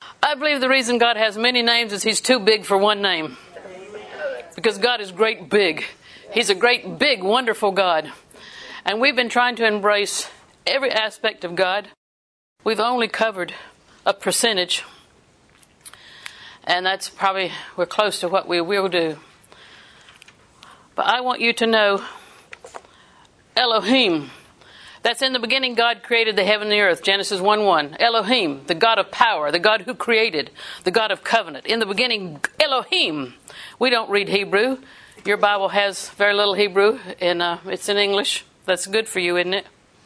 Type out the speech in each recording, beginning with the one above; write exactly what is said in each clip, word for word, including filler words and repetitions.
I believe the reason God has many names is He's too big for one name. Because God is great big. He's a great big wonderful God. And we've been trying to embrace every aspect of God. We've only covered a percentage. And that's probably, we're close to what we will do. But I want you to know Elohim. That's in the beginning God created the heaven and the earth. Genesis one one. Elohim, the God of power, the God who created, the God of covenant. In the beginning, Elohim. We don't read Hebrew. Your Bible has very little Hebrew, and uh, it's in English. That's good for you, isn't it?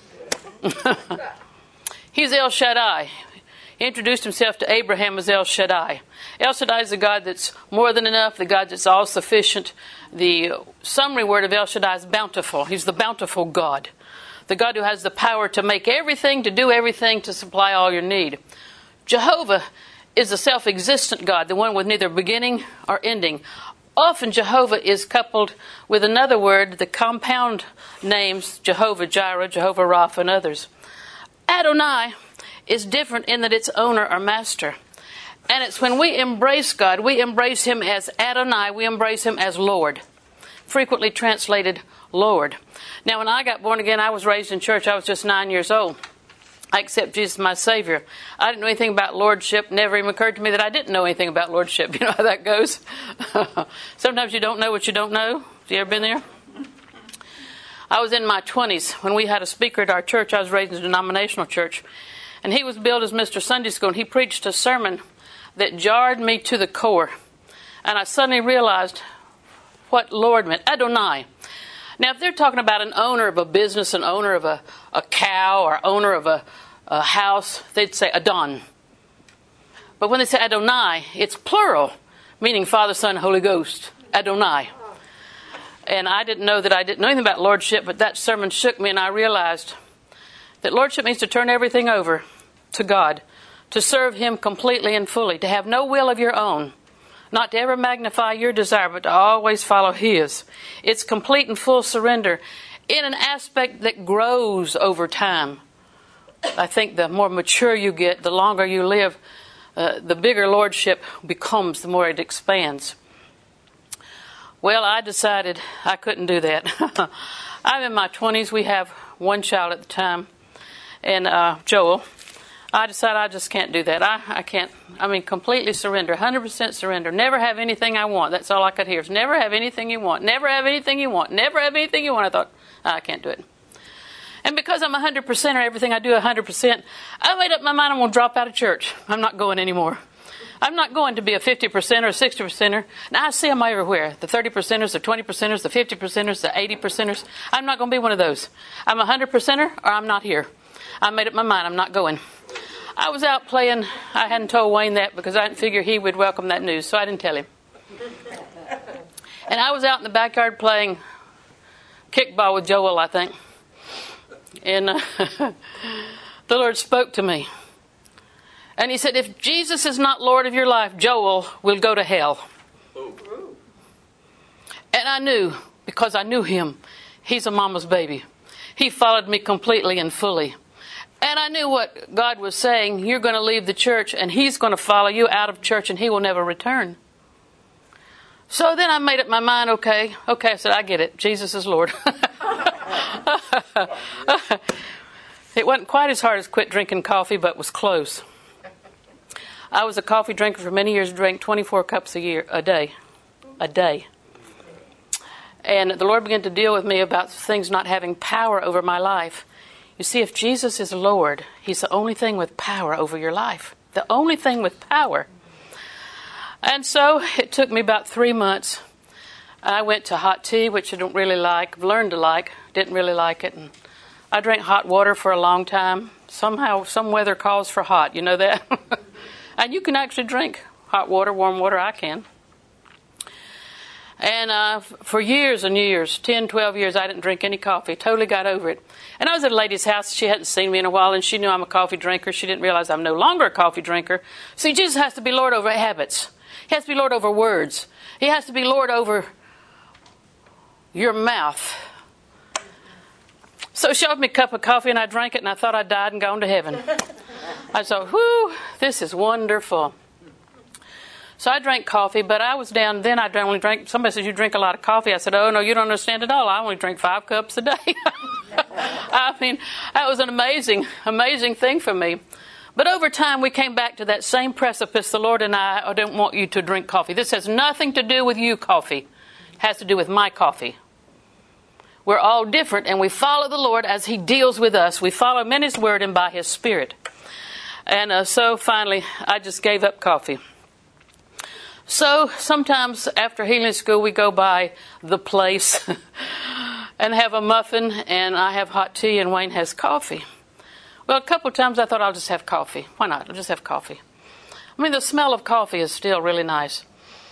He's El Shaddai. He introduced himself to Abraham as El Shaddai. El Shaddai is the God that's more than enough, the God that's all-sufficient. The summary word of El Shaddai is bountiful. He's the bountiful God. The God who has the power to make everything, to do everything, to supply all your need. Jehovah is a self-existent God, the one with neither beginning or ending. Often Jehovah is coupled with another word, the compound names Jehovah Jireh, Jehovah Rapha, and others. Adonai is different in that it's owner or master. And it's when we embrace God, we embrace Him as Adonai, we embrace Him as Lord. Frequently translated Lord. Now, when I got born again, I was raised in church. I was just nine years old. I accept Jesus as my Savior. I didn't know anything about Lordship. Never even occurred to me that I didn't know anything about Lordship. You know how that goes? Sometimes you don't know what you don't know. Have you ever been there? I was in my twenties when we had a speaker at our church. I was raised in a denominational church. And he was billed as Mister Sunday School. And he preached a sermon that jarred me to the core. And I suddenly realized what Lord meant. Adonai. Now, if they're talking about an owner of a business, an owner of a, a cow, or owner of a, a house, they'd say Adon. But when they say Adonai, it's plural, meaning Father, Son, Holy Ghost. Adonai. And I didn't know that I didn't know anything about Lordship, but that sermon shook me, and I realized that Lordship means to turn everything over to God, to serve Him completely and fully, to have no will of your own. Not to ever magnify your desire, but to always follow His. It's complete and full surrender in an aspect that grows over time. I think the more mature you get, the longer you live, uh, the bigger Lordship becomes, the more it expands. Well, I decided I couldn't do that. I'm in my twenties. We have one child at the time, and uh, Joel. I decided I just can't do that. I, I can't, I mean, completely surrender, one hundred percent surrender. Never have anything I want. That's all I could hear. Is never have anything you want. Never have anything you want. Never have anything you want. I thought, I can't do it. And because I'm a one hundred percent or everything I do one hundred percent, I made up my mind I'm going to drop out of church. I'm not going anymore. I'm not going to be a fifty percent or a sixty percenter. Now, I see them everywhere. The thirty percenters, the twenty percenters, the fifty percenters, the eighty percenters. I'm not going to be one of those. I'm a one hundred percenter or I'm not here. I made up my mind. I'm not going. I was out playing. I hadn't told Wayne that because I didn't figure he would welcome that news, so I didn't tell him. And I was out in the backyard playing kickball with Joel, I think. And uh, the Lord spoke to me. And He said, if Jesus is not Lord of your life, Joel will go to hell. And I knew, because I knew him, he's a mama's baby. He followed me completely and fully. And I knew what God was saying. You're going to leave the church, and He's going to follow you out of church, and He will never return. So then I made up my mind, okay, okay, I said, I get it. Jesus is Lord. It wasn't quite as hard as quit drinking coffee, but was close. I was a coffee drinker for many years, drank twenty-four cups a year, a day, a day. And the Lord began to deal with me about things not having power over my life. You see, if Jesus is Lord, He's the only thing with power over your life. The only thing with power. And so it took me about three months. I went to hot tea, which I don't really like. I've learned to like. Didn't really like it. And I drank hot water for a long time. Somehow, some weather calls for hot. You know that? And you can actually drink hot water, warm water. I can. And uh, for years and years, ten, twelve years, I didn't drink any coffee. Totally got over it. And I was at a lady's house. She hadn't seen me in a while, and she knew I'm a coffee drinker. She didn't realize I'm no longer a coffee drinker. See, Jesus has to be Lord over habits. He has to be Lord over words. He has to be Lord over your mouth. So she offered me a cup of coffee, and I drank it, and I thought I died and gone to heaven. I thought, whew, this is wonderful. So I drank coffee, but I was down then. I only drank. Somebody said, you drink a lot of coffee. I said, oh, no, you don't understand at all. I only drink five cups a day. I mean, that was an amazing, amazing thing for me. But over time, we came back to that same precipice. The Lord and I, I don't want you to drink coffee. This has nothing to do with you coffee. It has to do with my coffee. We're all different, and we follow the Lord as He deals with us. We follow Him in His Word and by His Spirit. And uh, so finally, I just gave up coffee. So sometimes after healing school, we go by the place and have a muffin, and I have hot tea, and Wayne has coffee. Well, a couple of times I thought I'll just have coffee. Why not? I'll just have coffee. I mean, the smell of coffee is still really nice.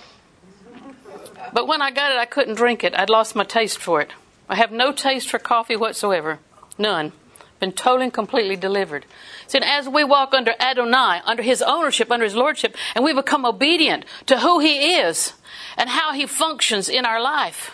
But when I got it, I couldn't drink it. I'd lost my taste for it. I have no taste for coffee whatsoever. None. Been totally and completely delivered. So as we walk under Adonai, under His ownership, under His lordship, and we become obedient to who He is and how He functions in our life,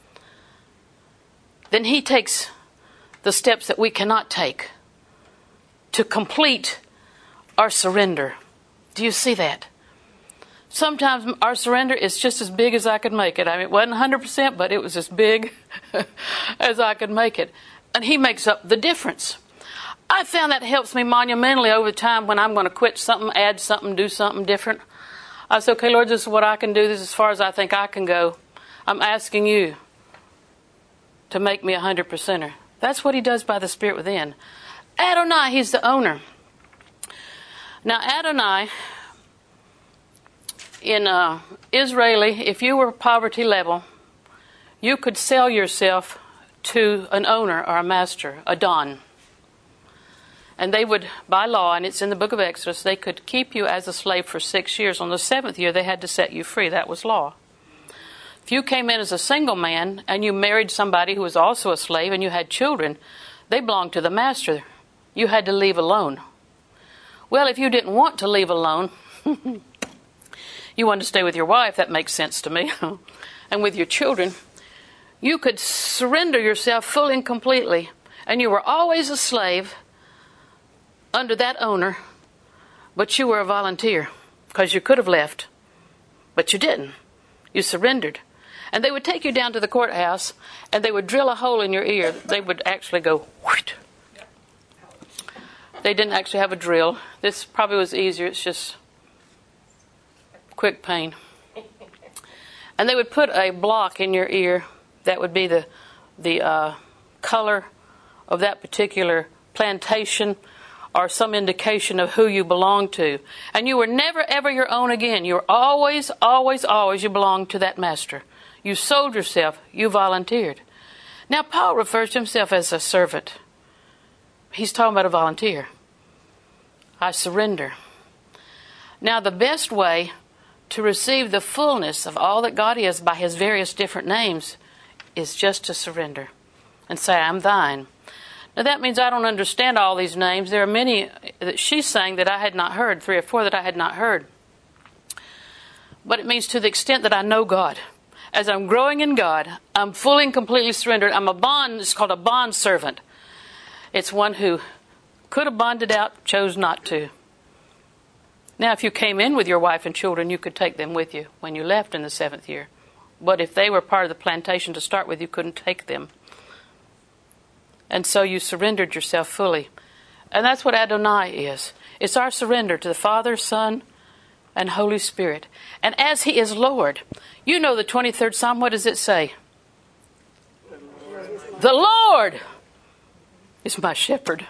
then He takes the steps that we cannot take to complete our surrender. Do you see that? Sometimes our surrender is just as big as I could make it. I mean, it wasn't one hundred percent, but it was as big as I could make it. And He makes up the difference. I found that helps me monumentally over time when I'm going to quit something, add something, do something different. I said, okay, Lord, this is what I can do. This is as far as I think I can go. I'm asking You to make me a hundred percenter. That's what He does by the Spirit within. Adonai, He's the owner. Now, Adonai, in uh, Israeli, if you were poverty level, you could sell yourself to an owner or a master, a don. And they would, by law, and it's in the book of Exodus, they could keep you as a slave for six years. On the seventh year, they had to set you free. That was law. If you came in as a single man and you married somebody who was also a slave and you had children, they belonged to the master. You had to leave alone. Well, if you didn't want to leave alone, you wanted to stay with your wife, that makes sense to me, and with your children, you could surrender yourself fully and completely, and you were always a slave under that owner, but you were a volunteer, because you could have left, but you didn't. You surrendered. And they would take you down to the courthouse, and they would drill a hole in your ear. They would actually go, whoosh. They didn't actually have a drill. This probably was easier. It's just quick pain. And they would put a block in your ear that would be the the uh, color of that particular plantation or some indication of who you belonged to. And you were never, ever your own again. You were always, always, always you belonged to that master. You sold yourself. You volunteered. Now, Paul refers to himself as a servant. He's talking about a volunteer. I surrender. Now, the best way to receive the fullness of all that God is by His various different names is just to surrender and say, I'm thine. Now, that means I don't understand all these names. There are many that she's saying that I had not heard, three or four that I had not heard. But it means to the extent that I know God. As I'm growing in God, I'm fully and completely surrendered. I'm a bond, it's called a bond servant. It's one who could have bonded out, chose not to. Now, if you came in with your wife and children, you could take them with you when you left in the seventh year. But if they were part of the plantation to start with, you couldn't take them. And so you surrendered yourself fully. And that's what Adonai is. It's our surrender to the Father, Son, and Holy Spirit. And as He is Lord, you know the twenty-third Psalm, what does it say? The Lord is my shepherd.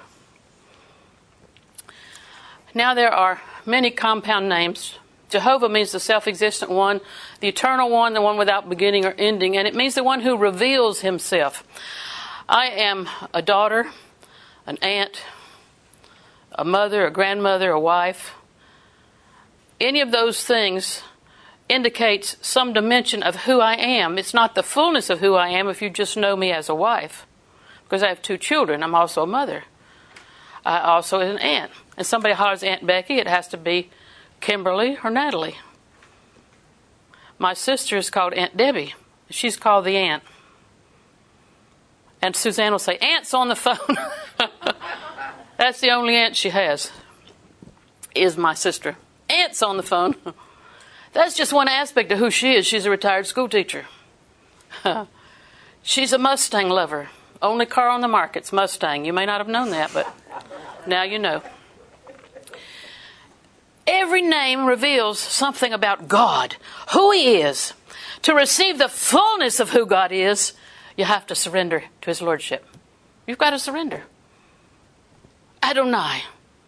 Now there are many compound names. Jehovah means the self-existent one, the eternal one, the one without beginning or ending, and it means the one who reveals Himself. I am a daughter, an aunt, a mother, a grandmother, a wife. Any of those things indicates some dimension of who I am. It's not the fullness of who I am if you just know me as a wife, because I have two children. I'm also a mother. I also am an aunt. And somebody hollers Aunt Becky, it has to be Kimberly or Natalie. My sister is called Aunt Debbie. She's called the aunt. And Suzanne will say, Aunt's on the phone. That's the only aunt she has. is my sister. Aunt's on the phone. That's just one aspect of who she is. She's a retired school teacher. She's a Mustang lover. Only car on the market's Mustang. You may not have known that, but now you know. Every name reveals something about God, who He is. To receive the fullness of who God is, you have to surrender to His Lordship. You've got to surrender. Adonai.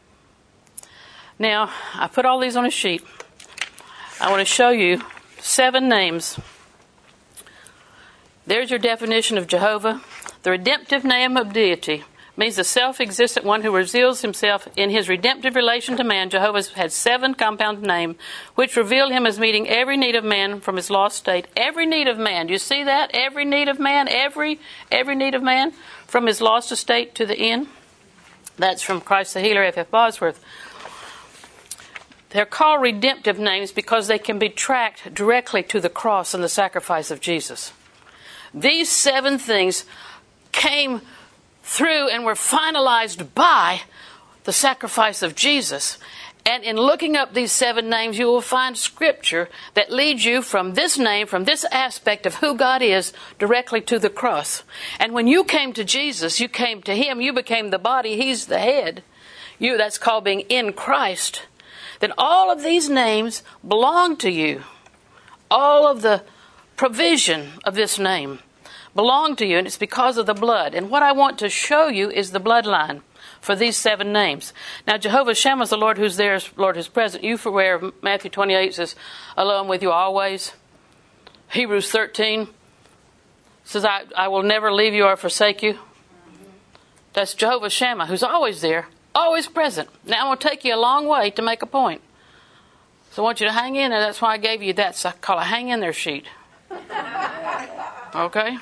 Now, I put all these on a sheet. I want to show you seven names. There's your definition of Jehovah. The redemptive name of deity means the self-existent one who reveals himself in his redemptive relation to man. Jehovah has seven compound names which reveal him as meeting every need of man from his lost state. Every need of man. Do you see that? Every need of man. Every, every need of man from his lost estate to the end. That's from Christ the Healer, F F Bosworth. They're called redemptive names because they can be tracked directly to the cross and the sacrifice of Jesus. These seven things came through and were finalized by the sacrifice of Jesus. And in looking up these seven names, you will find scripture that leads you from this name, from this aspect of who God is, directly to the cross. And when you came to Jesus, you came to Him, you became the body, He's the head. You, that's called being in Christ. Then all of these names belong to you. All of the provision of this name belong to you, and it's because of the blood. And what I want to show you is the bloodline for these seven names. Now, Jehovah Shammah is the Lord who's there, Lord who's present. You for where Matthew twenty-eight says, alone with you always. Hebrews thirteen says, I, I will never leave you or forsake you. That's Jehovah Shammah, who's always there, always present. Now, I'm going to take you a long way to make a point. So I want you to hang in there. That's why I gave you that. So I call a hang in there sheet. Okay?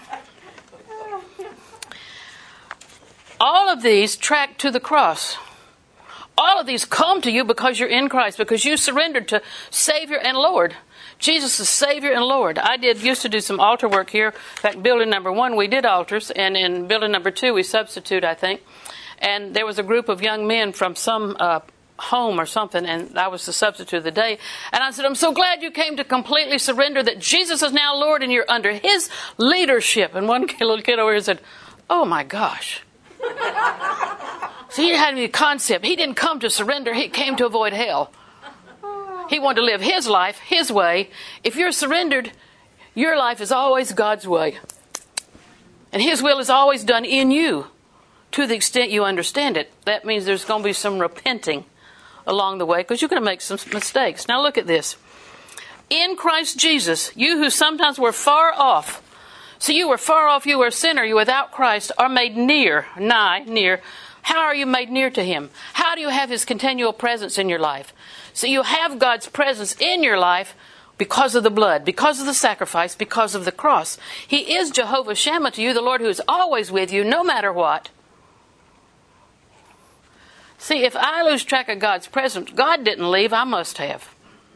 All of these track to the cross. All of these come to you because you're in Christ, because you surrendered to Savior and Lord. Jesus is Savior and Lord. I did used to do some altar work here. In fact, building number one, we did altars, and in building number two, we substitute, I think. And there was a group of young men from some uh, home or something, and I was the substitute of the day. And I said, I'm so glad you came to completely surrender, that Jesus is now Lord and you're under His leadership. And one kid, little kid over here said, oh my gosh. So he had a concept. He didn't come to surrender. He came to avoid hell. He wanted to live his life, his way. If you're surrendered, your life is always God's way. And His will is always done in you to the extent you understand it. That means there's going to be some repenting along the way, because you're going to make some mistakes. Now look at this. In Christ Jesus, you who sometimes were far off, so you were far off, you were a sinner, you without Christ, are made near, nigh, near. How are you made near to Him? How do you have His continual presence in your life? So you have God's presence in your life because of the blood, because of the sacrifice, because of the cross. He is Jehovah Shammah to you, the Lord who is always with you, no matter what. See, if I lose track of God's presence, God didn't leave, I must have.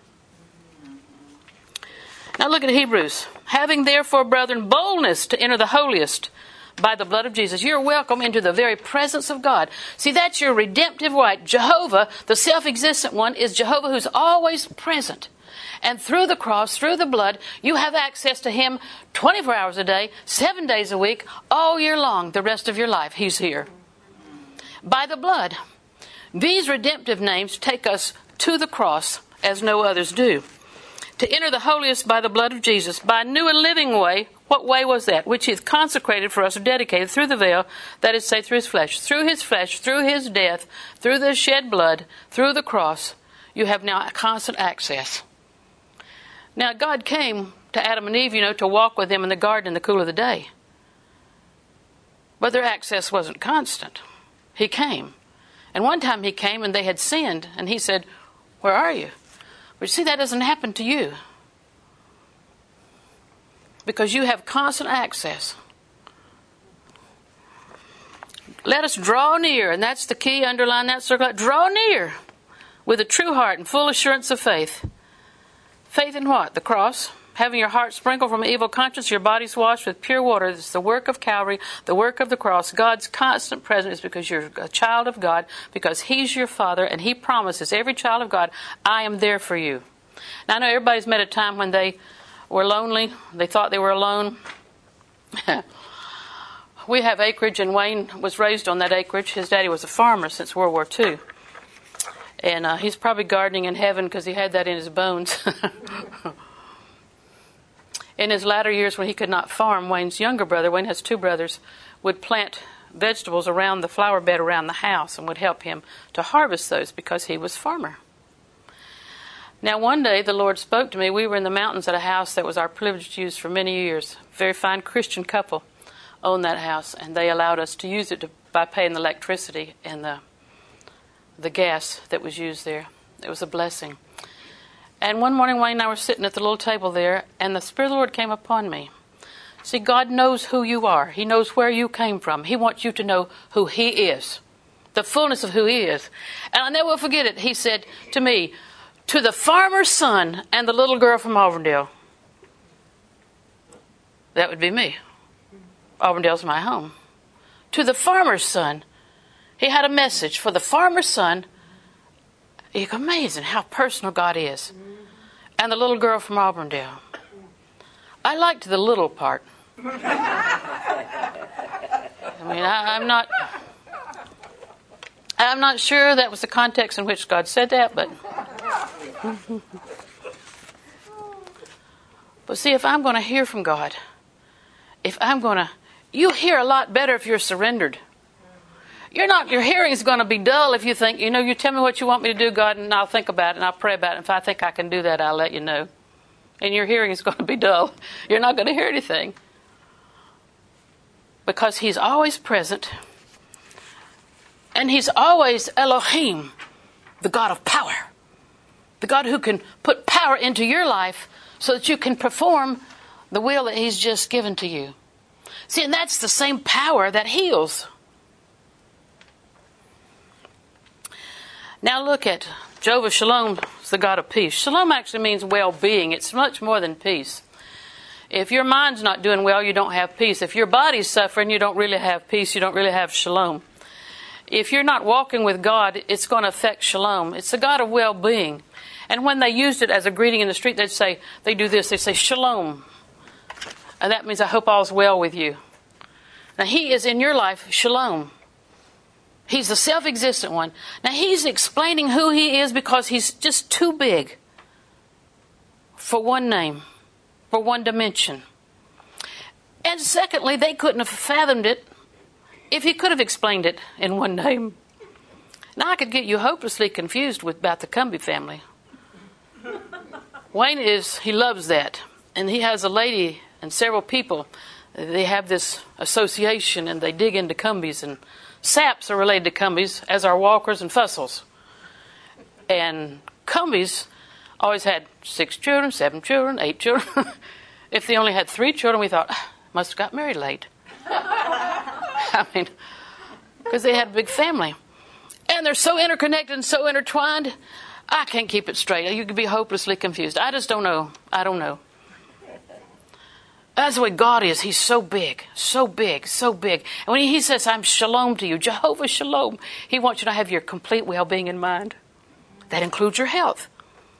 Now look at Hebrews. Having therefore, brethren, boldness to enter the holiest by the blood of Jesus. You're welcome into the very presence of God. See, that's your redemptive right. Jehovah, the self-existent one, is Jehovah who's always present. And through the cross, through the blood, you have access to Him twenty-four hours a day, seven days a week, all year long, the rest of your life. He's here. By the blood. These redemptive names take us to the cross as no others do. To enter the holiest by the blood of Jesus, by a new and living way. What way was that? Which He hath consecrated for us, or dedicated through the veil, that is, say, through His flesh. Through His flesh, through His death, through the shed blood, through the cross, you have now constant access. Now, God came to Adam and Eve, you know, to walk with them in the garden in the cool of the day. But their access wasn't constant. He came. And one time He came and they had sinned, and He said, where are you? But you see, that doesn't happen to you. Because you have constant access. Let us draw near, and that's the key, underline that, circle. Draw near with a true heart and full assurance of faith. Faith in what? The cross. having your heart sprinkled from an evil conscience, your bodies washed with pure water. It's the work of Calvary, the work of the cross. God's constant presence is because you're a child of God, because He's your Father, and He promises every child of God, I am there for you. Now, I know everybody's met a time when they were lonely. They thought they were alone. We have acreage, and Wayne was raised on that acreage. His daddy was a farmer since World War Two. And uh, he's probably gardening in heaven because he had that in his bones. In his latter years when he could not farm, Wayne's younger brother, Wayne has two brothers, would plant vegetables around the flower bed around the house and would help him to harvest those because he was farmer. Now one day the Lord spoke to me. We were in the mountains at a house that was our privilege to use for many years. A very fine Christian couple owned that house, and they allowed us to use it to, by paying the electricity and the the gas that was used there. It was a blessing. And one morning Wayne and I were sitting at the little table there, and the Spirit of the Lord came upon me. See, God knows who you are. He knows where you came from. He wants you to know who He is, the fullness of who He is. And I'll never forget it. He said to me, to the farmer's son and the little girl from Auburndale. That would be me. Auburndale's my home. To the farmer's son. He had a message for the farmer's son. It's amazing how personal God is. And the little girl from Auburndale. I liked the little part. I mean, I, I'm not... I'm not sure that was the context in which God said that, but... But see, if I'm going to hear from God, if I'm going to... You hear a lot better if you're surrendered. You're not, your hearing is going to be dull if you think, you know, you tell me what you want me to do, God, and I'll think about it and I'll pray about it. If I think I can do that, I'll let you know. And your hearing is going to be dull. You're not going to hear anything. Because He's always present. And He's always Elohim, the God of power. The God who can put power into your life so that you can perform the will that He's just given to you. See, and that's the same power that heals. Now look at Jehovah Shalom, is the God of peace. Shalom actually means well-being. It's much more than peace. If your mind's not doing well, you don't have peace. If your body's suffering, you don't really have peace. You don't really have shalom. If you're not walking with God, it's going to affect shalom. It's the God of well-being. And when they used it as a greeting in the street, they'd say, they do this, they say shalom. And that means I hope all's well with you. Now He is in your life, shalom. He's the self-existent one. Now He's explaining who He is because He's just too big for one name, for one dimension. And secondly, they couldn't have fathomed it if He could have explained it in one name. Now I could get you hopelessly confused with about the Cumbie family. Wayne is, he loves that. And he has a lady and several people. They have this association and they dig into Cumbies, and Saps are related to Cumbies, as are Walkers and Fussels. And Cumbies always had six children, seven children, eight children. If they only had three children, we thought, ah, must have got married late. I mean, because they had a big family. And they're so interconnected and so intertwined, I can't keep it straight. You could be hopelessly confused. I just don't know. I don't know. That's the way God is. He's so big, so big, so big. And when He says, I'm shalom to you, Jehovah Shalom, He wants you to have your complete well-being in mind. That includes your health.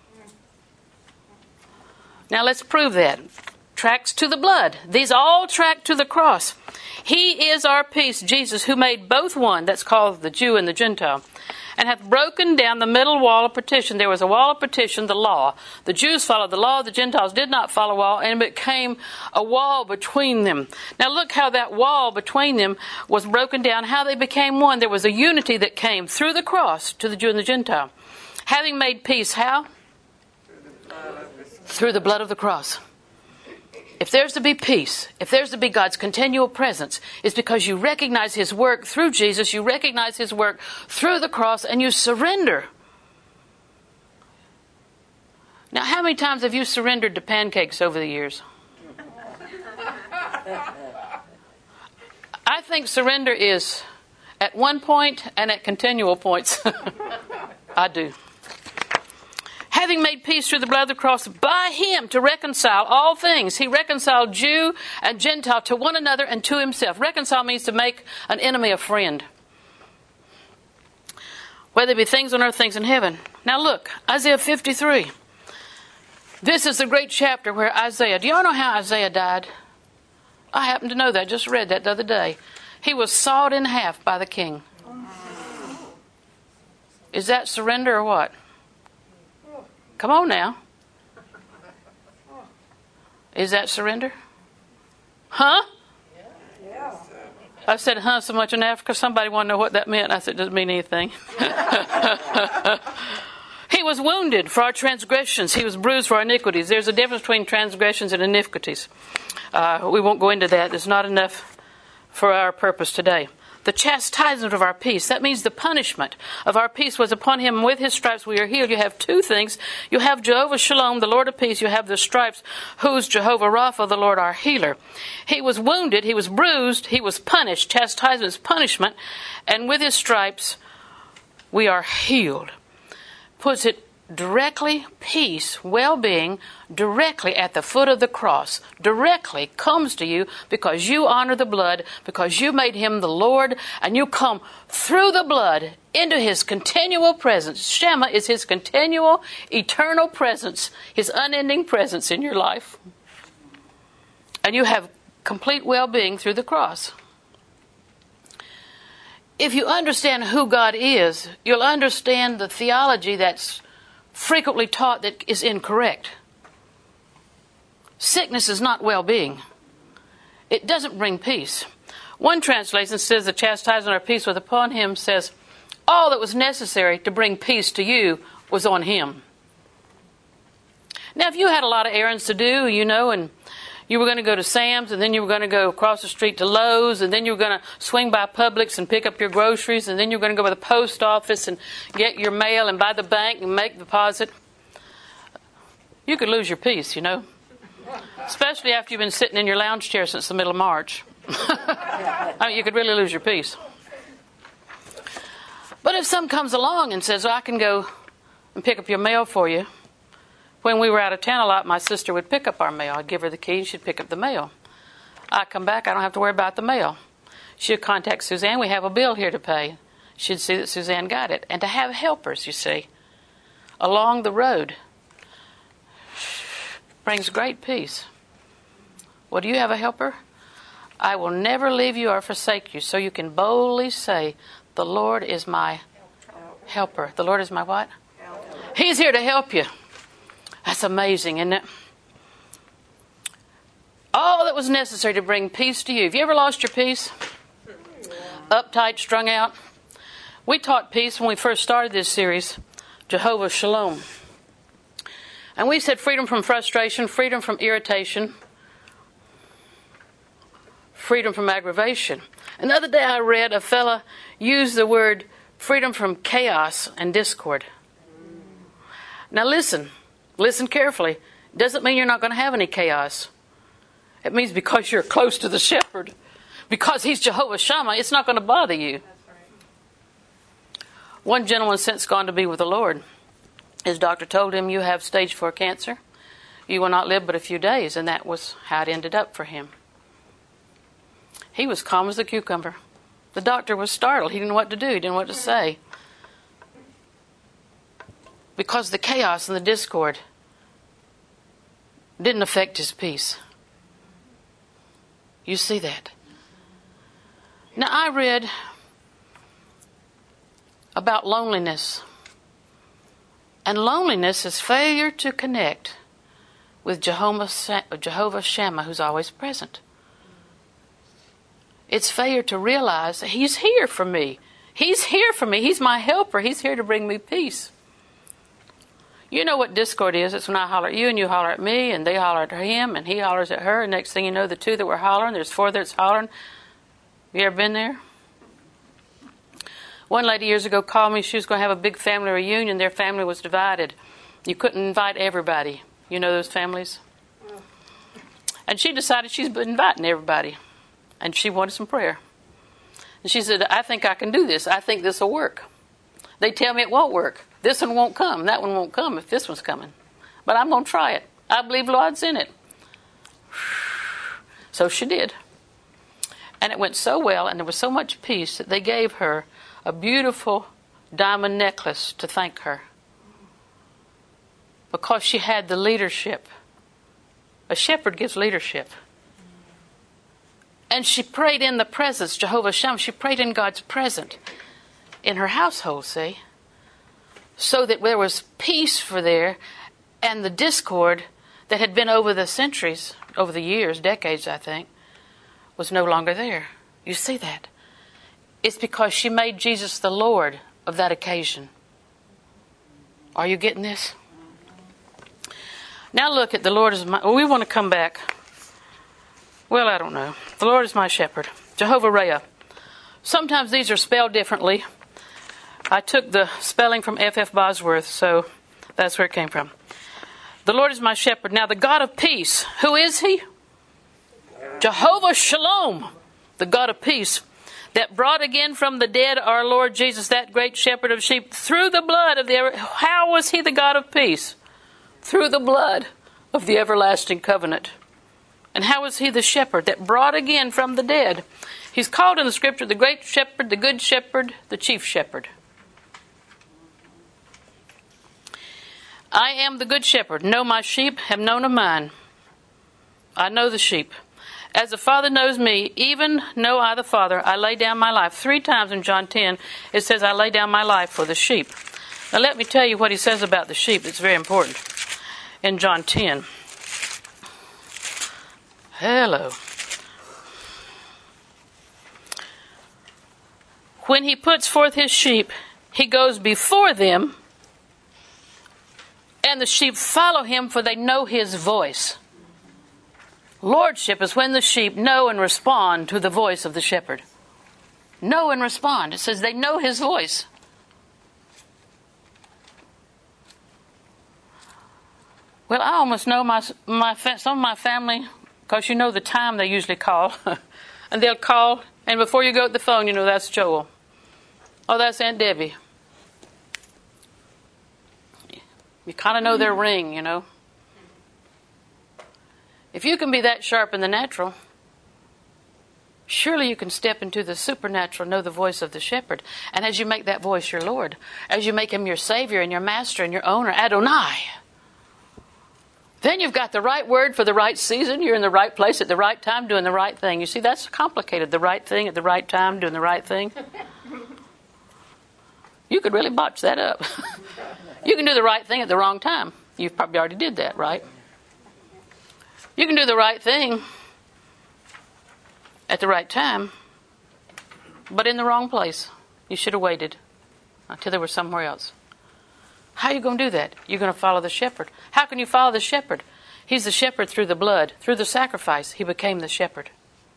Now let's prove that. Tracks to the blood. These all track to the cross. He is our peace, Jesus, who made both one, that's called the Jew and the Gentile, and hath broken down the middle wall of partition. There was a wall of partition, the law. The Jews followed the law, the Gentiles did not follow wall, and it became a wall between them. Now look how that wall between them was broken down, how they became one. There was a unity that came through the cross to the Jew and the Gentile. Having made peace, how? Through the blood of the cross. If there's to be peace, if there's to be God's continual presence, it's because you recognize His work through Jesus, you recognize His work through the cross, and you surrender. Now, how many times have you surrendered to pancakes over the years? I think surrender is at one point and at continual points. I do. Having made peace through the blood of the cross, by him to reconcile all things. He reconciled Jew and Gentile to one another and to himself. Reconcile means to make an enemy a friend. Whether it be things on earth, things in heaven. Now look, Isaiah fifty-three. This is the great chapter where Isaiah, do y'all know how Isaiah died? I happen to know that. I just read that the other day. He was sawed in half by the king. Is that surrender or what? Come on now. Is that surrender? Huh? I said huh so much in Africa, somebody wanted to know what that meant. I said it doesn't mean anything. He was wounded for our transgressions. He was bruised for our iniquities. There's a difference between transgressions and iniquities. Uh, we won't go into that. There's not enough for our purpose today. The chastisement of our peace, that means the punishment of our peace was upon him, and with his stripes we are healed. You have two things. You have Jehovah Shalom, the Lord of peace. You have the stripes, who's Jehovah Rapha, the Lord our healer. He was wounded, he was bruised, he was punished. Chastisement is punishment, and with his stripes we are healed. Puts it directly, peace, well-being, directly at the foot of the cross, directly comes to you because you honor the blood, because you made him the Lord, and you come through the blood into his continual presence. Shema is his continual, eternal presence, his unending presence in your life. And you have complete well-being through the cross. If you understand who God is, you'll understand the theology that's frequently taught that is incorrect. Sickness is not well-being. It doesn't bring peace. One translation says the chastisement of our peace was upon him, says all that was necessary to bring peace to you was on him. Now, if you had a lot of errands to do, you know, and you were going to go to Sam's, and then you were going to go across the street to Lowe's, and then you were going to swing by Publix and pick up your groceries, and then you were going to go to the post office and get your mail and by the bank and make deposit. You could lose your peace, you know. Especially after you've been sitting in your lounge chair since the middle of March. I mean, you could really lose your peace. But if someone comes along and says, well, I can go and pick up your mail for you. When we were out of town a lot, my sister would pick up our mail. I'd give her the key, she'd pick up the mail. I'd come back, I don't have to worry about the mail. She'd contact Suzanne, we have a bill here to pay. She'd see that Suzanne got it. And to have helpers, you see, along the road brings great peace. Well, do you have a helper? I will never leave you or forsake you, so you can boldly say, the Lord is my helper. The Lord is my what? He's here to help you. That's amazing, isn't it? All that was necessary to bring peace to you. Have you ever lost your peace? Uptight, strung out? We taught peace when we first started this series, Jehovah Shalom. And we said freedom from frustration, freedom from irritation, freedom from aggravation. Another day I read a fella use the word freedom from chaos and discord. Now listen. Listen carefully. It doesn't mean you're not going to have any chaos. It means because you're close to the shepherd, because he's Jehovah Shammah, it's not going to bother you. That's right. One gentleman since gone to be with the Lord. His doctor told him, you have stage four cancer. You will not live but a few days. And that was how it ended up for him. He was calm as a cucumber. The doctor was startled. He didn't know what to do. He didn't know what to say. Because the chaos and the discord didn't affect his peace. You see that? Now, I read about loneliness. And loneliness is failure to connect with Jehovah, Jehovah Shammah, who's always present. It's failure to realize that he's here for me. He's here for me. He's my helper. He's here to bring me peace. You know what discord is. It's when I holler at you and you holler at me and they holler at him and he hollers at her. And next thing you know, the two that were hollering, there's four that's hollering. You ever been there? One lady years ago called me. She was going to have a big family reunion. Their family was divided. You couldn't invite everybody. You know those families? And she decided she's been inviting everybody. And she wanted some prayer. And she said, I think I can do this. I think this will work. They tell me it won't work. This one won't come. That one won't come if this one's coming. But I'm going to try it. I believe Lord's in it. So she did. And it went so well, and there was so much peace that they gave her a beautiful diamond necklace to thank her. Because she had the leadership. A shepherd gives leadership. And she prayed in the presence, Jehovah Shammah. She prayed in God's presence in her household, see? So that there was peace for there, and the discord that had been over the centuries, over the years, decades, I think, was no longer there. You see that? It's because she made Jesus the Lord of that occasion. Are you getting this? Now look at the Lord is my... Well, we want to come back. Well, I don't know. The Lord is my shepherd. Jehovah Raya. Sometimes these are spelled differently. I took the spelling from F F Bosworth, so that's where it came from. The Lord is my shepherd. Now the God of peace, who is he? Jehovah Shalom, the God of peace, that brought again from the dead our Lord Jesus, that great shepherd of sheep, through the blood of the... Ever- How was he the God of peace? Through the blood of the everlasting covenant. And how was he the shepherd that brought again from the dead? He's called in the scripture the great shepherd, the good shepherd, the chief shepherd. I am the good shepherd. Know my sheep, have known of mine. I know the sheep. As the Father knows me, even know I the Father. I lay down my life. Three times in John ten, it says, I lay down my life for the sheep. Now let me tell you what he says about the sheep. It's very important. In John ten. Hello. When he puts forth his sheep, he goes before them, and the sheep follow him, for they know his voice. Lordship is when the sheep know and respond to the voice of the shepherd. Know and respond. It says they know his voice. Well, I almost know my my some of my family, because you know the time they usually call. And they'll call, and before you go to the phone, you know that's Joel. Oh, that's Aunt Debbie. You kind of know their ring, you know. If you can be that sharp in the natural, surely you can step into the supernatural, know the voice of the shepherd. And as you make that voice your Lord, as you make him your Savior and your Master and your owner, Adonai, then you've got the right word for the right season. You're in the right place at the right time, doing the right thing. You see, that's complicated. The right thing at the right time, doing the right thing. You could really botch that up. You can do the right thing at the wrong time. You probably already did that, right? You can do the right thing at the right time, but in the wrong place. You should have waited until they were somewhere else. How are you going to do that? You're going to follow the shepherd. How can you follow the shepherd? He's the shepherd through the blood, through the sacrifice. He became the shepherd.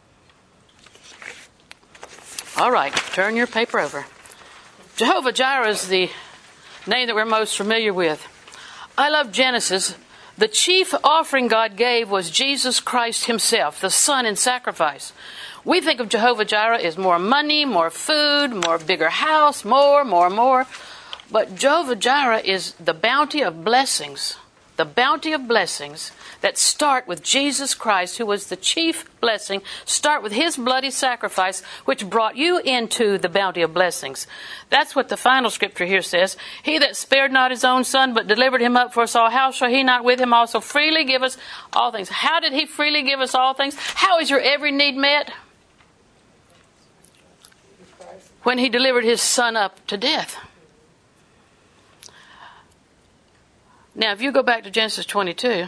All right, turn your paper over. Jehovah Jireh is the name that we're most familiar with. I love Genesis. The chief offering God gave was Jesus Christ himself, the Son in sacrifice. We think of Jehovah Jireh as more money, more food, more bigger house, more, more, more. But Jehovah Jireh is the bounty of blessings, the bounty of blessings that start with Jesus Christ, who was the chief blessing, start with his bloody sacrifice, which brought you into the bounty of blessings. That's what the final scripture here says. He that spared not his own son, but delivered him up for us all, how shall he not with him also freely give us all things? How did he freely give us all things? How is your every need met? When he delivered his son up to death. Now, if you go back to Genesis twenty-two,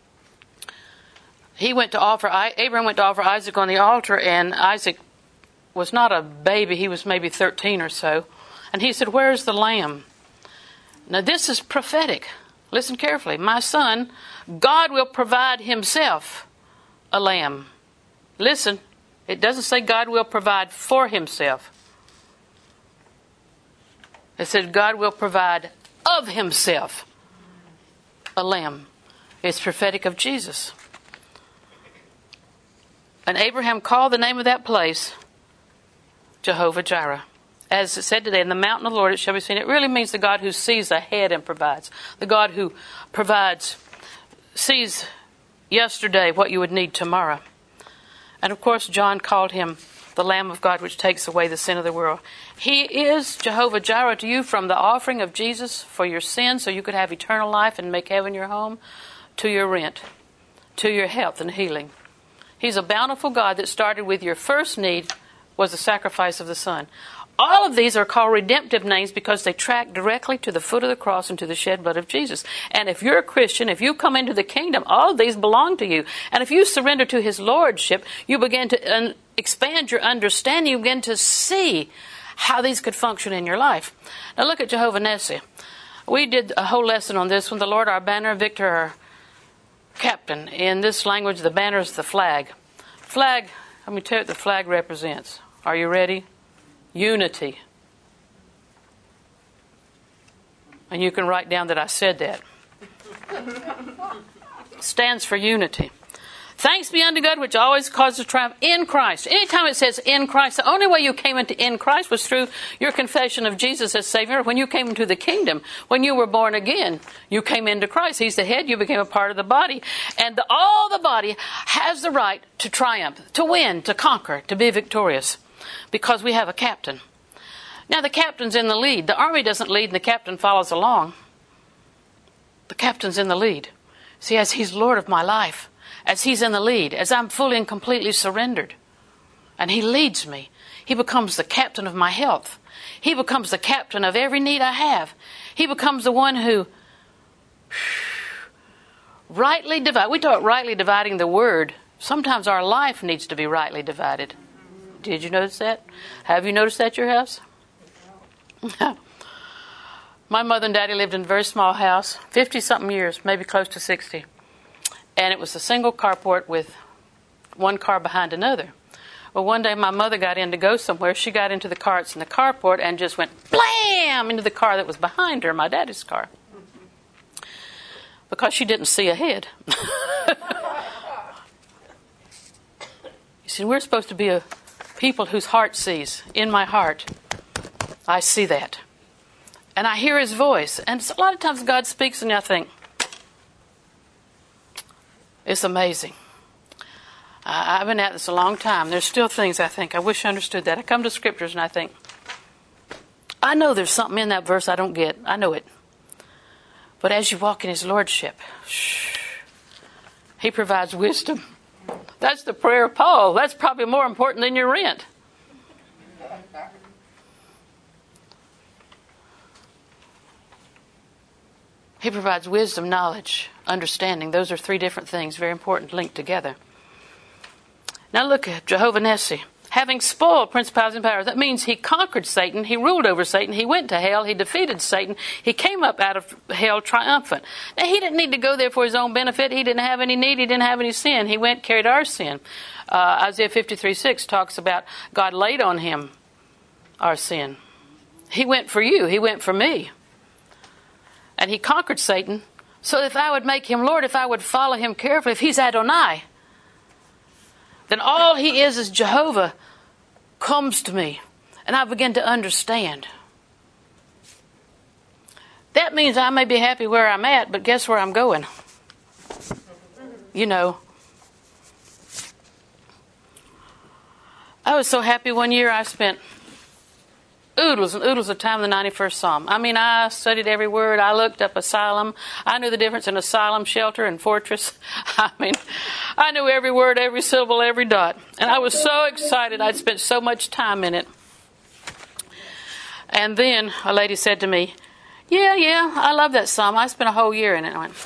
he went to offer, Abraham went to offer Isaac on the altar, and Isaac was not a baby. He was maybe thirteen or so. And he said, where's the lamb? Now, this is prophetic. Listen carefully. My son, God will provide himself a lamb. Listen, it doesn't say God will provide for himself. It said God will provide of himself a lamb. It's prophetic of Jesus. And Abraham called the name of that place Jehovah Jireh. As it said today, in the mountain of the Lord it shall be seen. It really means the God who sees ahead and provides. The God who provides, sees yesterday what you would need tomorrow. And of course, John called him the Lamb of God, which takes away the sin of the world. He is Jehovah Jireh to you, from the offering of Jesus for your sins so you could have eternal life and make heaven your home, to your rent, to your health and healing. He's a bountiful God that started with your first need was the sacrifice of the Son. All of these are called redemptive names because they track directly to the foot of the cross and to the shed blood of Jesus. And if you're a Christian, if you come into the kingdom, all of these belong to you. And if you surrender to His Lordship, you begin to un- expand your understanding. You begin to see how these could function in your life. Now look at Jehovah Nissi. We did a whole lesson on this one. The Lord our banner, victor our captain. In this language, the banner is the flag. Flag, let me tell you what the flag represents. Are you ready? Unity. And you can write down that I said that. Stands for unity. Thanks be unto God, which always causes triumph in Christ. Anytime it says in Christ, the only way you came into in Christ was through your confession of Jesus as Savior. When you came into the kingdom, when you were born again, you came into Christ. He's the head, you became a part of the body. And the, all the body has the right to triumph, to win, to conquer, to be victorious. Because we have a captain. Now the captain's in the lead. The army doesn't lead and the captain follows along. The captain's in the lead. See, as He's Lord of my life, as He's in the lead, as I'm fully and completely surrendered, and He leads me, He becomes the captain of my health. He becomes the captain of every need I have. He becomes the one who rightly divide. We talk rightly dividing the word. Sometimes our life needs to be rightly divided. Did you notice that? Have you noticed that at your house? My mother and daddy lived in a very small house, fifty-something years, maybe close to sixty. And it was a single carport with one car behind another. Well, one day my mother got in to go somewhere. She got into the carts in the carport and just went blam into the car that was behind her, my daddy's car. Because she didn't see ahead. You see, we're supposed to be a people whose heart sees. In my heart, I see that. And I hear His voice. And a lot of times God speaks and I think, it's amazing. Uh, I've been at this a long time. There's still things I think, I wish I understood that. I come to scriptures and I think, I know there's something in that verse I don't get. I know it. But as you walk in His Lordship, shh, He provides wisdom. That's the prayer of Paul. That's probably more important than your rent. He provides wisdom, knowledge, understanding. Those are three different things, very important, linked together. Now look at Jehovah Nissi. Having spoiled principalities and powers, that means He conquered Satan. He ruled over Satan. He went to hell. He defeated Satan. He came up out of hell triumphant. Now, He didn't need to go there for His own benefit. He didn't have any need. He didn't have any sin. He went, carried our sin. Uh, Isaiah fifty-three six talks about God laid on Him our sin. He went for you. He went for me. And He conquered Satan. So if I would make Him Lord, if I would follow Him carefully, if He's Adonai, then all He is is Jehovah comes to me. And I begin to understand. That means I may be happy where I'm at, but guess where I'm going? You know. I was so happy one year I spent oodles and oodles of time in the ninety-first Psalm. I mean, I studied every word. I looked up asylum. I knew the difference in asylum, shelter, and fortress. I mean, I knew every word, every syllable, every dot. And I was so excited. I'd spent so much time in it. And then a lady said to me, yeah, yeah, I love that Psalm. I spent a whole year in it. I went,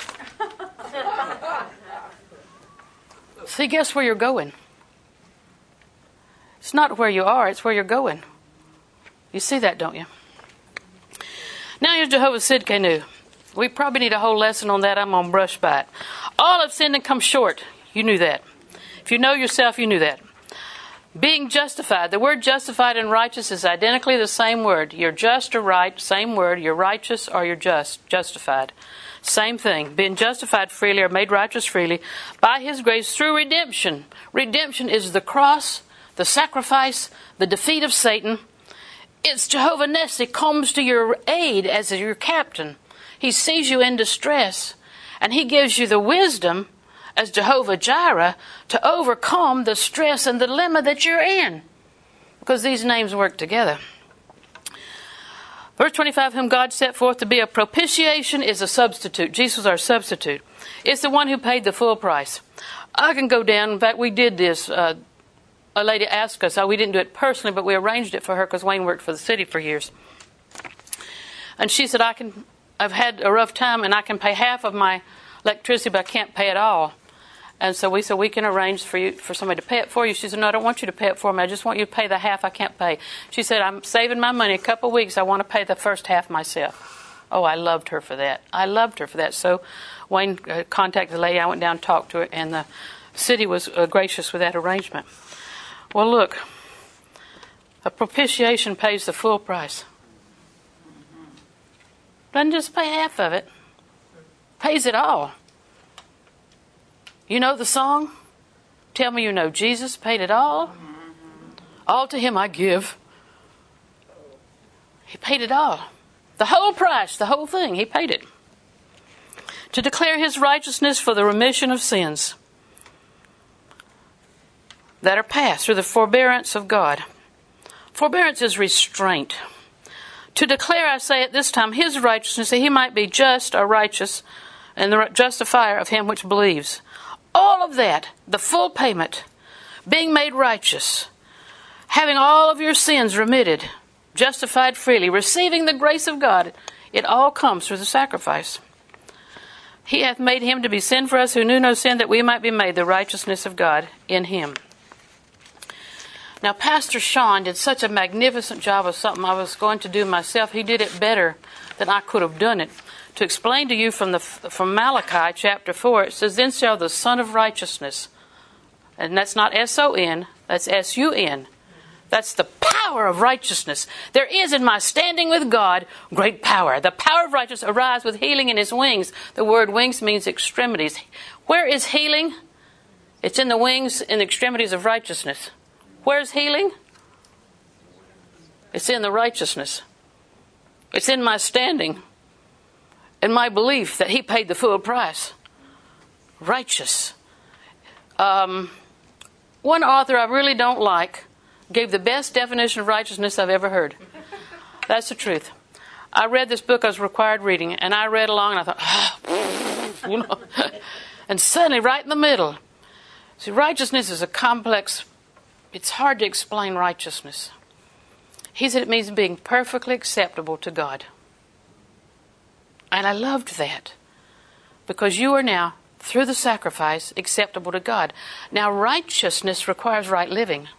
see, guess where you're going? It's not where you are. It's where you're going. You see that, don't you? Now here's Jehovah Sidkenu. We probably need a whole lesson on that. I'm going to brush by it. All have sinned and come short. You knew that. If you know yourself, you knew that. Being justified. The word justified and righteous is identically the same word. You're just or right, same word. You're righteous or you're just, justified. Same thing. Being justified freely or made righteous freely by His grace through redemption. Redemption is the cross, the sacrifice, the defeat of Satan. It's Jehovah Nissi comes to your aid as your captain. He sees you in distress, and he gives you the wisdom as Jehovah Jireh to overcome the stress and the dilemma that you're in, because these names work together. Verse twenty-five, whom God set forth to be a propitiation, is a substitute. Jesus is our substitute. It's the one who paid the full price. I can go down. In fact, we did this. Uh, a lady asked us. Uh, we didn't do it personally, but we arranged it for her because Wayne worked for the city for years. And she said, I can, I've had a rough time and I can pay half of my electricity, but I can't pay it all. And so we said, we can arrange for you for somebody to pay it for you. She said, no, I don't want you to pay it for me. I just want you to pay the half I can't pay. She said, I'm saving my money. A couple of weeks, I want to pay the first half myself. Oh, I loved her for that. I loved her for that. So Wayne uh, contacted the lady. I went down and talked to her, and the city was uh, gracious with that arrangement. Well, look, a propitiation pays the full price. Doesn't just pay half of it. Pays it all. You know the song? Tell me you know Jesus paid it all. All to him I give. He paid it all. The whole price, the whole thing, he paid it. To declare his righteousness for the remission of sins that are past through the forbearance of God. Forbearance is restraint. To declare, I say at this time, his righteousness, that he might be just or righteous, and the justifier of him which believes. All of that, the full payment, being made righteous, having all of your sins remitted, justified freely, receiving the grace of God, it all comes through the sacrifice. He hath made him to be sin for us who knew no sin, that we might be made the righteousness of God in him. Now, Pastor Sean did such a magnificent job of something I was going to do myself. He did it better than I could have done it. To explain to you from the from Malachi chapter four, it says, then shall the Son of Righteousness, and that's not S O N, that's S U N. That's the power of righteousness. There is in my standing with God great power. The power of righteousness arise with healing in his wings. The word wings means extremities. Where is healing? It's in the wings and extremities of righteousness. Where's healing? It's in the righteousness. It's in my standing and my belief that he paid the full price. Righteous. Um, one author I really don't like gave the best definition of righteousness I've ever heard. That's the truth. I read this book I was required reading, and I read along, and I thought, oh, you know, and suddenly, right in the middle, see, righteousness is a complex. It's hard to explain righteousness. He said it means being perfectly acceptable to God. And I loved that. Because you are now, through the sacrifice, acceptable to God. Now, righteousness requires right living.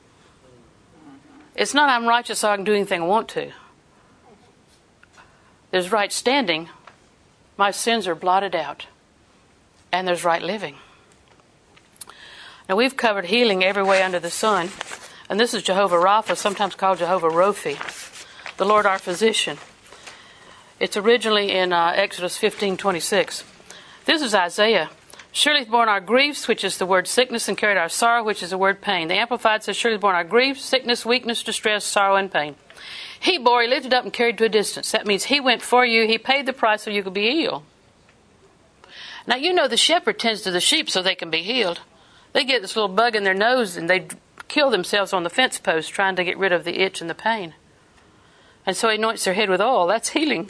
It's not I'm righteous so I can do anything I want to. There's right standing. My sins are blotted out. And there's right living. Now, we've covered healing every way under the sun. And this is Jehovah Rapha, sometimes called Jehovah Rophi, the Lord our physician. It's originally in uh, Exodus fifteen twenty-six. This is Isaiah. Surely hath borne our griefs, which is the word sickness, and carried our sorrow, which is the word pain. The Amplified says, surely hath borne our griefs, sickness, weakness, distress, sorrow, and pain. He bore, he lifted up and carried to a distance. That means he went for you, he paid the price so you could be healed. Now, you know the shepherd tends to the sheep so they can be healed. They get this little bug in their nose and they kill themselves on the fence post trying to get rid of the itch and the pain. And so he anoints their head with oil. That's healing.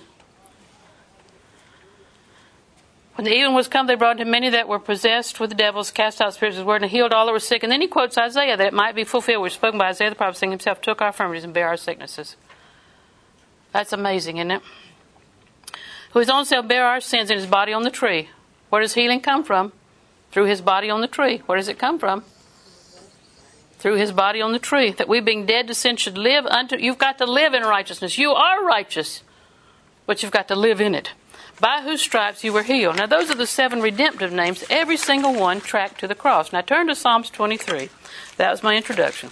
When the even was come, they brought him many that were possessed with the devils, cast out spirits with his word, and healed all that were sick. And then he quotes Isaiah, that it might be fulfilled, which was spoken by Isaiah the prophet, saying himself took our infirmities and bare our sicknesses. That's amazing, isn't it? Who his own self bare our sins in his body on the tree. Where does healing come from? Through his body on the tree. Where does it come from? Through his body on the tree. That we being dead to sin should live unto... You've got to live in righteousness. You are righteous. But you've got to live in it. By whose stripes you were healed. Now those are the seven redemptive names. Every single one tracked to the cross. Now turn to Psalms twenty-three. That was my introduction.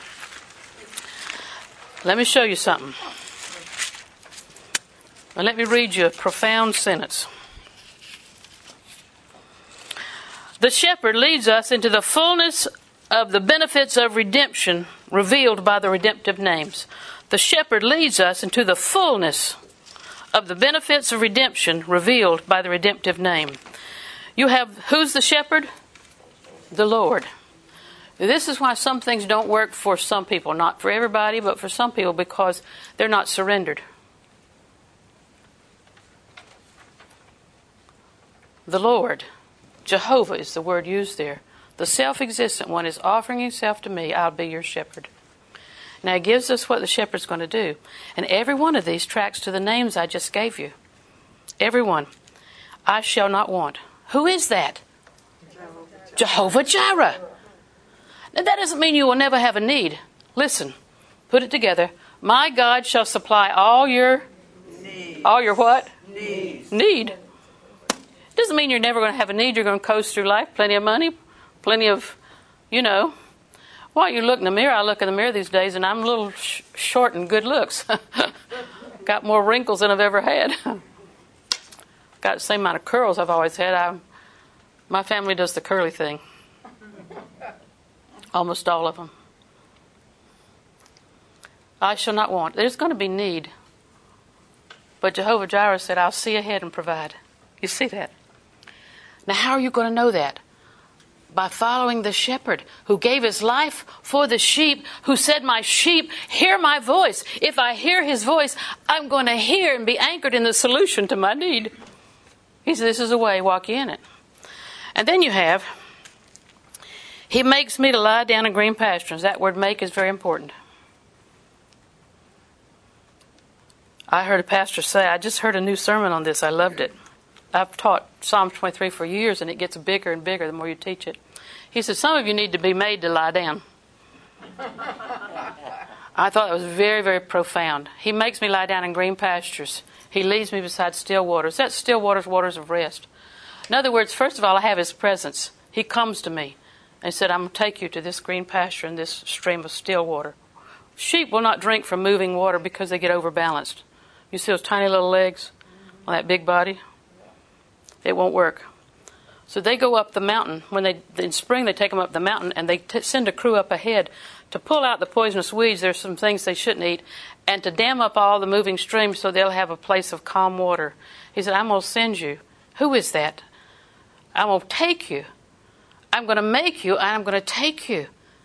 Let me show you something. Now let me read you a profound sentence. The shepherd leads us into the fullness of the benefits of redemption revealed by the redemptive names. The shepherd leads us into the fullness of the benefits of redemption revealed by the redemptive name. You have, who's the shepherd? The Lord. This is why some things don't work for some people. Not for everybody, but for some people, because they're not surrendered. The Lord, Jehovah is the word used there. The self-existent one is offering himself to me. I'll be your shepherd. Now he gives us what the shepherd's going to do. And every one of these tracks to the names I just gave you. Every one. I shall not want. Who is that? Jehovah Jireh. Now that doesn't mean you will never have a need. Listen, put it together. My God shall supply all your need. All your what? Needs. Need. Doesn't mean you're never going to have a need. You're going to coast through life. Plenty of money. Plenty of, you know. While you look in the mirror, I look in the mirror these days and I'm a little sh- short in good looks. Got more wrinkles than I've ever had. Got the same amount of curls I've always had. I, my family does the curly thing. Almost all of them. I shall not want. There's going to be need. But Jehovah Jireh said, I'll see ahead and provide. You see that? Now how are you going to know that? By following the shepherd who gave his life for the sheep, who said, my sheep hear my voice. If I hear his voice, I'm going to hear and be anchored in the solution to my need. He said, this is the way, walk ye in it. And then you have, he makes me to lie down in green pastures. That word make is very important. I heard a pastor say, I just heard a new sermon on this. I loved it. I've taught Psalm twenty-three for years, and it gets bigger and bigger the more you teach it. He said, some of you need to be made to lie down. I thought it was very, very profound. He makes me lie down in green pastures. He leads me beside still waters. That's still waters, waters of rest. In other words, first of all, I have his presence. He comes to me and said, I'm going to take you to this green pasture and this stream of still water. Sheep will not drink from moving water because they get overbalanced. You see those tiny little legs on that big body? It won't work. So they go up the mountain. When they in spring, they take them up the mountain, and they t- send a crew up ahead to pull out the poisonous weeds. There's some things they shouldn't eat, and to dam up all the moving streams so they'll have a place of calm water. He said, I'm going to send you. Who is that? I'm going to take you. I'm going to make you, and I'm going to take you.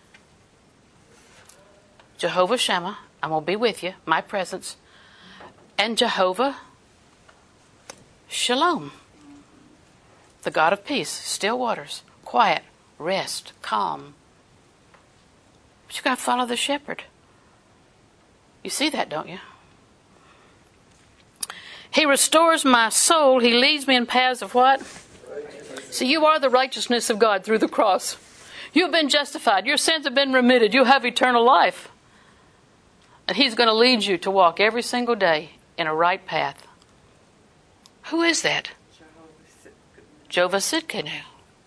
Jehovah Shammah, I'm going to be with you, my presence. And Jehovah Shalom, the God of peace, still waters, quiet, rest, calm. But you got to follow the shepherd. You see that, don't you? He restores my soul. He leads me in paths of what? See, you are the righteousness of God through the cross. You've been justified. Your sins have been remitted. You have eternal life. And he's going to lead you to walk every single day in a right path. Who is that? Jehovah Sidkenu.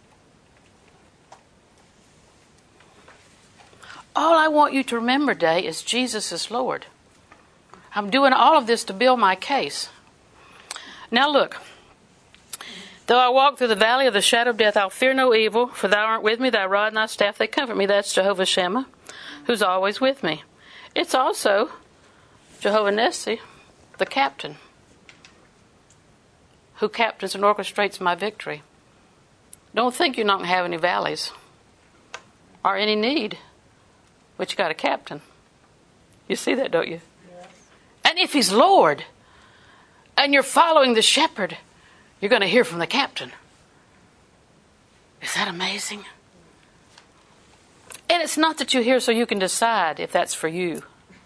All I want you to remember today is Jesus is Lord. I'm doing all of this to build my case. Now look. Though I walk through the valley of the shadow of death, I'll fear no evil, for thou art with me, thy rod and thy staff, they comfort me. That's Jehovah Shammah, who's always with me. It's also Jehovah Nissi, the captain, who captains and orchestrates my victory. Don't think you're not going to have any valleys or any need, but you got a captain. You see that, don't you? Yes. And if he's Lord and you're following the shepherd, you're going to hear from the captain. Is that amazing? And it's not that you hear so you can decide if that's for you.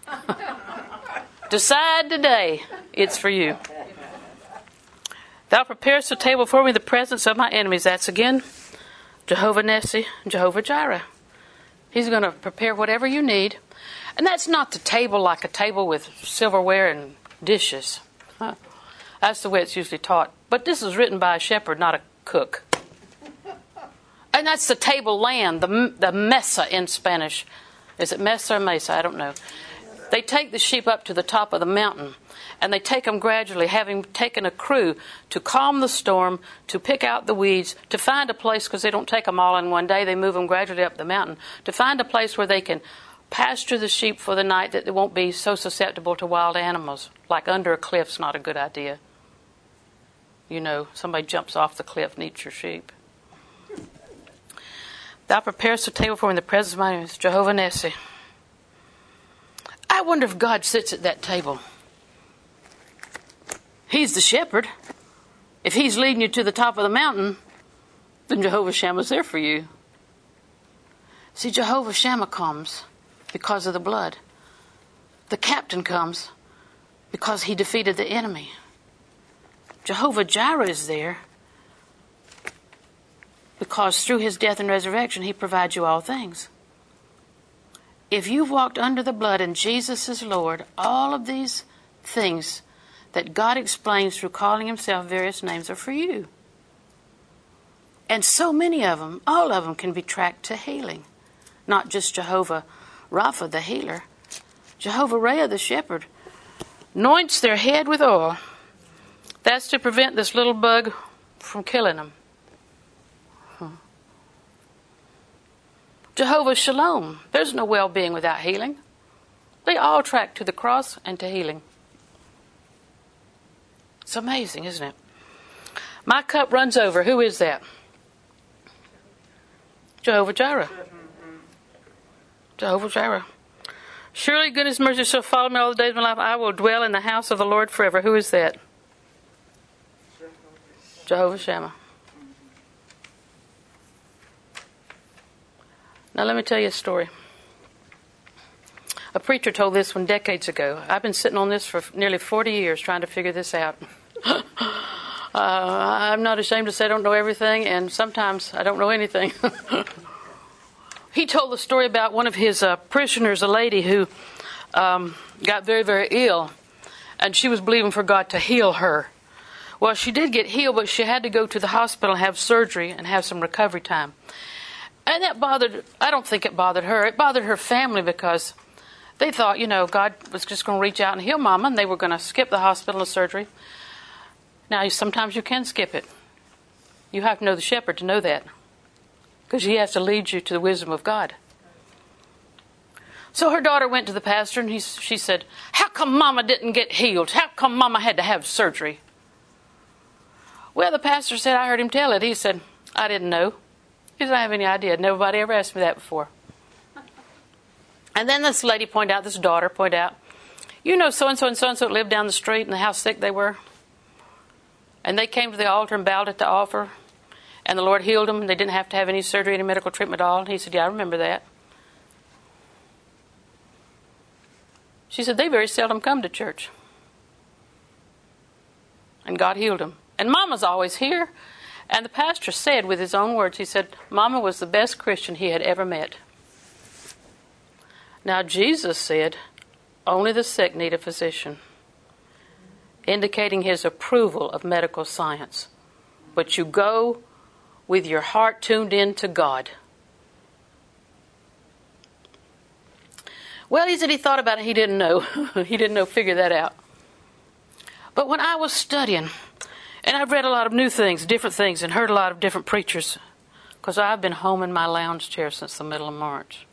Decide today it's for you. Thou preparest a table for me in the presence of my enemies. That's again Jehovah Nissi, Jehovah Jireh. He's going to prepare whatever you need. And that's not the table like a table with silverware and dishes. Huh. That's the way it's usually taught. But this is written by a shepherd, not a cook. And that's the table land, the, the mesa in Spanish. Is it mesa or mesa? I don't know. They take the sheep up to the top of the mountain, and they take them gradually, having taken a crew to calm the storm, to pick out the weeds, to find a place, because they don't take them all in one day, they move them gradually up the mountain, to find a place where they can pasture the sheep for the night that they won't be so susceptible to wild animals. Like under a cliff's not a good idea. You know, somebody jumps off the cliff and eats your sheep. Thou preparest a table for me in the presence of my enemies, Jehovah Nissi. I wonder if God sits at that table. He's the shepherd. If he's leading you to the top of the mountain, then Jehovah Shammah's there for you. See, Jehovah Shammah comes because of the blood. The captain comes because he defeated the enemy. Jehovah Jireh is there because through his death and resurrection he provides you all things. If you've walked under the blood and Jesus is Lord, all of these things that God explains through calling himself various names are for you. And so many of them, all of them can be tracked to healing. Not just Jehovah Rapha, the healer. Jehovah Rhea, the shepherd, anoints their head with oil. That's to prevent this little bug from killing them. Hmm. Jehovah Shalom. There's no well-being without healing. They all track to the cross and to healing. It's amazing, isn't it? My cup runs over. Who is that? Jehovah Jireh. Jehovah Jireh. Surely goodness and mercy shall follow me all the days of my life. I will dwell in the house of the Lord forever. Who is that? Jehovah Shammah. Now let me tell you a story. A preacher told this one decades ago. I've been sitting on this for nearly forty years trying to figure this out. uh, I'm not ashamed to say I don't know everything, and sometimes I don't know anything. He told the story about one of his uh, parishioners, a lady who um, got very, very ill, and she was believing for God to heal her. Well, she did get healed, but she had to go to the hospital and have surgery and have some recovery time. And that bothered, I don't think it bothered her. It bothered her family because they thought, you know, God was just going to reach out and heal Mama, and they were going to skip the hospital and surgery. Now, sometimes you can skip it. You have to know the shepherd to know that, because he has to lead you to the wisdom of God. So her daughter went to the pastor, and he, she said, how come Mama didn't get healed? How come Mama had to have surgery? Well, the pastor said, I heard him tell it. He said, I didn't know. He said, I have any idea. Nobody ever asked me that before. And then this lady pointed out, this daughter pointed out, you know so-and-so and so-and-so lived down the street and how sick they were? And they came to the altar and bowed at the altar, and the Lord healed them, and they didn't have to have any surgery, any medical treatment at all. And he said, yeah, I remember that. She said, they very seldom come to church. And God healed them. And Mama's always here. And the pastor said with his own words, he said, Mama was the best Christian he had ever met. Now Jesus said, only the sick need a physician, indicating his approval of medical science. But you go with your heart tuned in to God. Well, he said he thought about it. He didn't know. He didn't know, figure that out. But when I was studying, and I've read a lot of new things, different things, and heard a lot of different preachers, because I've been home in my lounge chair since the middle of March.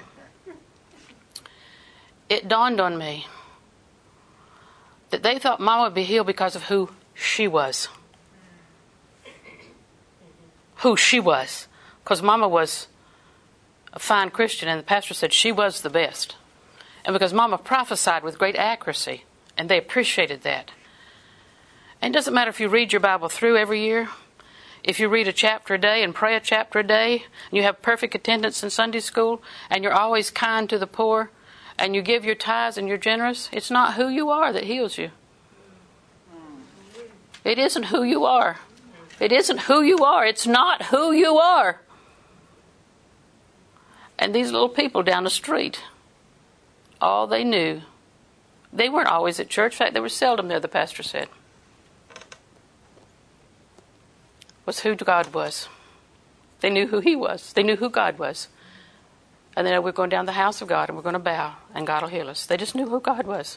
It dawned on me that they thought Mama would be healed because of who she was. Who she was. Because Mama was a fine Christian, and the pastor said she was the best. And because Mama prophesied with great accuracy, and they appreciated that. And it doesn't matter if you read your Bible through every year, if you read a chapter a day and pray a chapter a day, and you have perfect attendance in Sunday school, and you're always kind to the poor, and you give your tithes and you're generous, it's not who you are that heals you. It isn't who you are. It isn't who you are. It's not who you are. And these little people down the street, all they knew, they weren't always at church. In fact, they were seldom there, the pastor said, was who God was. They knew who he was. They knew who God was. And then we're going down the house of God and we're going to bow and God will heal us. They just knew who God was.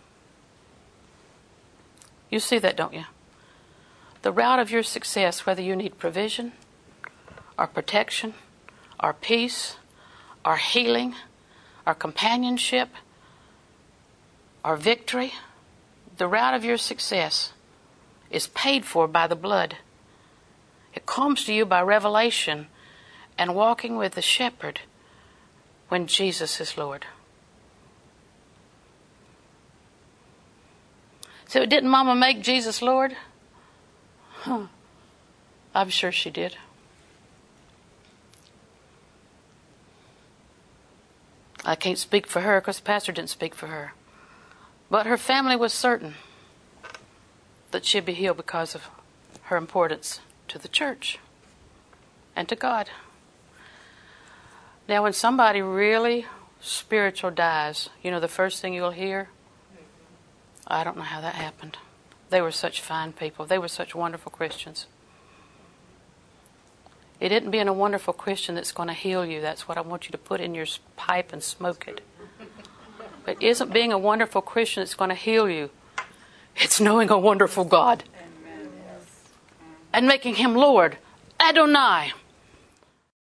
You see that, don't you? The route of your success, whether you need provision or protection or peace or healing our companionship, our victory, the route of your success is paid for by the blood. It comes to you by revelation and walking with the shepherd when Jesus is Lord. So didn't Mama make Jesus Lord? Huh. I'm sure she did. I can't speak for her because the pastor didn't speak for her. But her family was certain that she'd be healed because of her importance to the church and to God. Now, when somebody really spiritual dies, you know the first thing you'll hear? I don't know how that happened. They were such fine people. They were such wonderful Christians. It isn't being a wonderful Christian that's going to heal you. That's what I want you to put in your pipe and smoke it. It isn't being a wonderful Christian that's going to heal you. It's knowing a wonderful God. And making Him Lord. Adonai.